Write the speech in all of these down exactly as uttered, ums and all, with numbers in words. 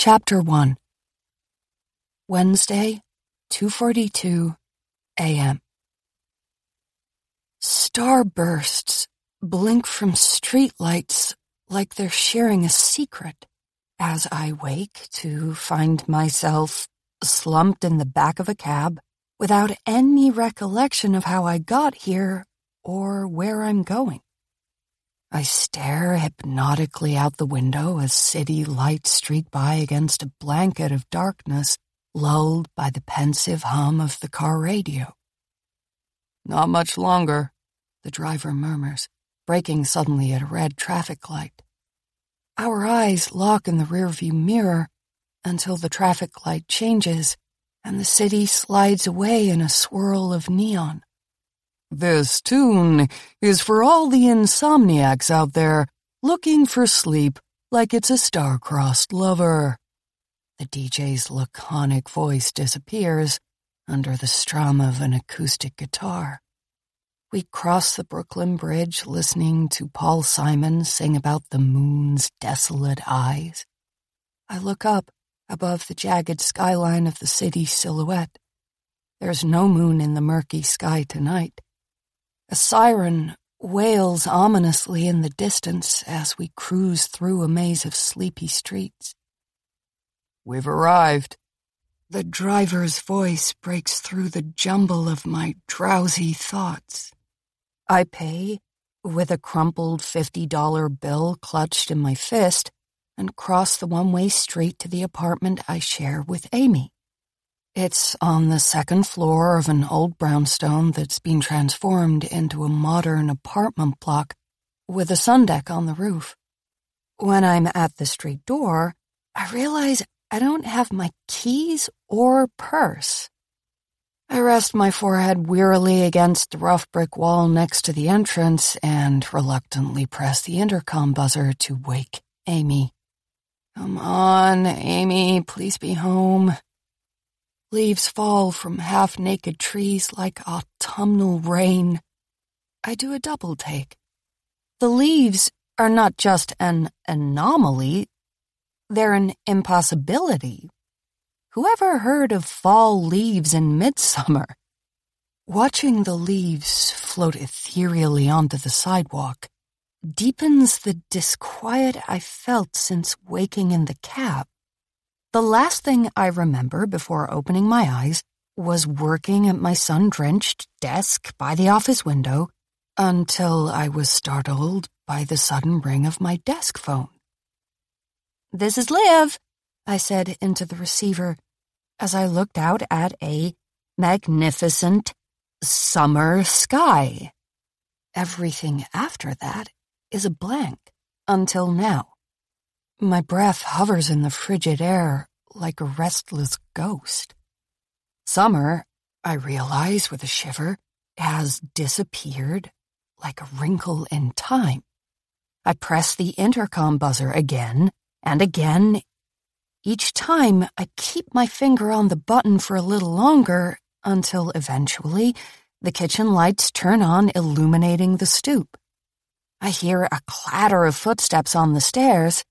Chapter one. Wednesday, two forty-two a m Starbursts blink from streetlights like they're sharing a secret as I wake to find myself slumped in the back of a cab without any recollection of how I got here or where I'm going. I stare hypnotically out the window as city lights streak by against a blanket of darkness, lulled by the pensive hum of the car radio. "Not much longer," the driver murmurs, braking suddenly at a red traffic light. Our eyes lock in the rearview mirror until the traffic light changes and the city slides away in a swirl of neon. This tune is for all the insomniacs out there looking for sleep like it's a star-crossed lover. The D J's laconic voice disappears under the strum of an acoustic guitar. We cross the Brooklyn Bridge listening to Paul Simon sing about the moon's desolate eyes. I look up above the jagged skyline of the city's silhouette. There's no moon in the murky sky tonight. A siren wails ominously in the distance as we cruise through a maze of sleepy streets. "We've arrived." The driver's voice breaks through the jumble of my drowsy thoughts. I pay with a crumpled fifty dollar bill clutched in my fist and cross the one-way street to the apartment I share with Amy. It's on the second floor of an old brownstone that's been transformed into a modern apartment block with a sun deck on the roof. When I'm at the street door, I realize I don't have my keys or purse. I rest my forehead wearily against the rough brick wall next to the entrance and reluctantly press the intercom buzzer to wake Amy. "Come on, Amy, please be home." Leaves fall from half-naked trees like autumnal rain. I do a double take. The leaves are not just an anomaly, they're an impossibility. Whoever heard of fall leaves in midsummer? Watching the leaves float ethereally onto the sidewalk deepens the disquiet I felt since waking in the cab. The last thing I remember before opening my eyes was working at my sun-drenched desk by the office window until I was startled by the sudden ring of my desk phone. "This is Liv," I said into the receiver as I looked out at a magnificent summer sky. Everything after that is a blank until now. My breath hovers in the frigid air like a restless ghost. Summer, I realize with a shiver, has disappeared like a wrinkle in time. I press the intercom buzzer again and again. Each time, I keep my finger on the button for a little longer until eventually the kitchen lights turn on, illuminating the stoop. I hear a clatter of footsteps on the stairs.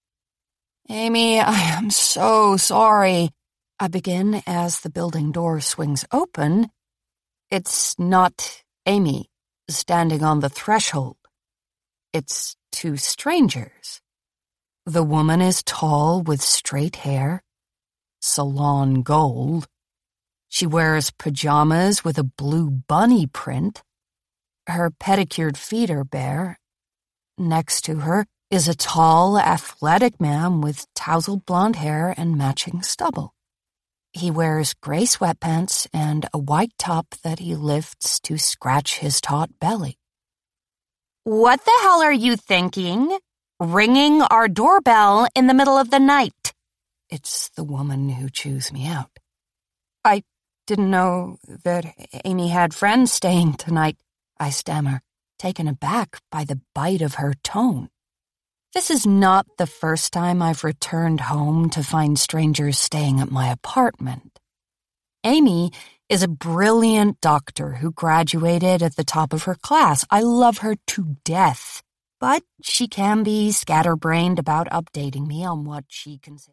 "Amy, I am so sorry," I begin as the building door swings open. It's not Amy standing on the threshold. It's two strangers. The woman is tall with straight hair, salon gold. She wears pajamas with a blue bunny print. Her pedicured feet are bare. Next to her is a tall, athletic man with tousled blonde hair and matching stubble. He wears gray sweatpants and a white top that he lifts to scratch his taut belly. "What the hell are you thinking? Ringing our doorbell in the middle of the night?" It's the woman who chews me out. "I didn't know that Amy had friends staying tonight," I stammer, taken aback by the bite of her tone. This is not the first time I've returned home to find strangers staying at my apartment. Amy is a brilliant doctor who graduated at the top of her class. I love her to death, but she can be scatterbrained about updating me on what she considers.